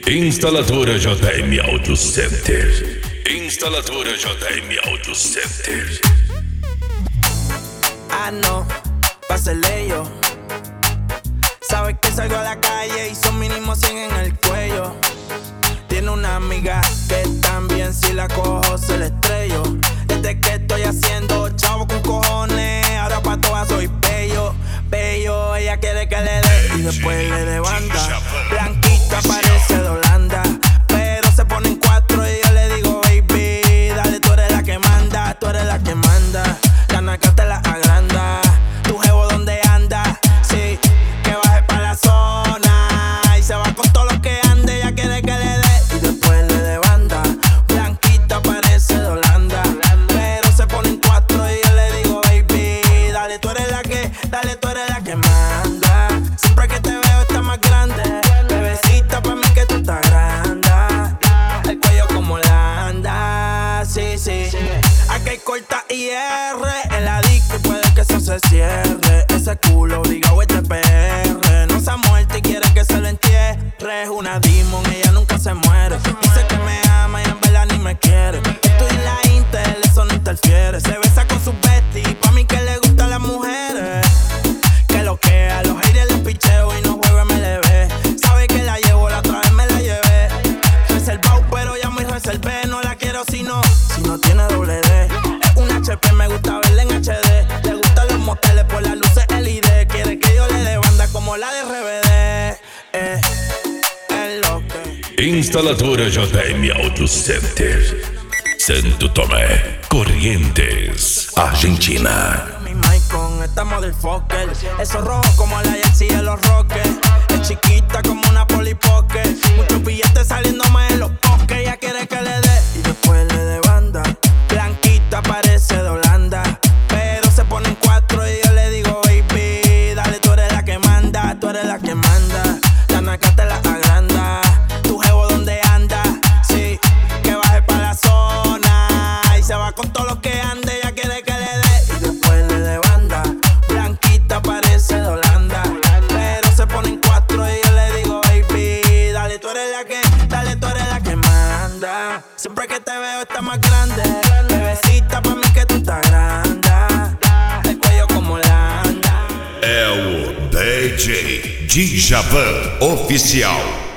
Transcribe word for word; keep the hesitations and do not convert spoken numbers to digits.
Instaladora J M Auto Center. Instaladora J M Auto Center. Ah, no, pásele yo. Sabes que salgo a la calle y son mínimo cien en el cuello. Tiene una amiga que también si la cojo se la estrello. Desde que estoy haciendo chavo con cojones, ahora pa' todas soy bello, bello. Ella quiere que le dé y después le dé banda. Blanquita parece de Holanda, pero se pone en cuatro y yo le digo baby, dale, tú eres la que manda, tú eres la que manda. La naca te la agranda, tu jevo donde anda, sí, que baje pa' la zona y se va con todo lo que ande. Ella quiere que le dé y después le dé banda. Blanquita parece de Holanda, pero se pone en cuatro y yo le digo baby, dale, tú eres la que, dale, tú eres la que manda. Siempre que te veo está más grande, bebecita, pa' mí que tú estás grande. El cuello como Holanda, sí, sí. Aquí hay corta I R en la disco y puede que eso se cierre. Ese culo obligado es de P R. No se ha muerto y quiere que se lo entierre. Es una demon, ella nunca se muere. Dice que me ama y en verdad ni me quiere. Estoy en la Intel, eso no interfiere. Se besa con su bestie, pa' mí que le gustan las mujeres. Que lo que a los aires les picheo y no juego M L B. Sabe que la llevo, la otra vez me la llevé. Reservado, pero ya muy reservé. No la quiero si no, si no tiene doble D. Es un H P, me gusta verla en H D. Le gustan los moteles por las luces L E D. Quiere que yo le dé banda como la de R B D. Eh, es lo que. Instaladora J M Auto Center. Santo Tomé, Corrientes, Argentina. Mi mic con esta motherfucker. Eso rojo como la jersey de los Rockets. Es chiquita como una Polly Pocket. Muchos billetes saliéndome en los pockets. Ella quiere que le dé y después le dé banda. Blanquita parece de Holanda, pero se pone en cuatro y yo le digo baby, dale, tú eres la que manda, tú eres la que manda. La naca te la agranda, tu jevo donde anda, sí, que baje pa' la zona y se va con todo lo que ande. Ella quiere que le dé y después le dé banda. Blanquita parece de Holanda, pero se pone en cuatro y yo le digo baby, dale, tú eres la que, dale, tú eres la que manda. Siempre que te veo está más grande, bebecita, pa' mí que tú estás grande. El cuello como Holanda. É o D J Djavan Oficial.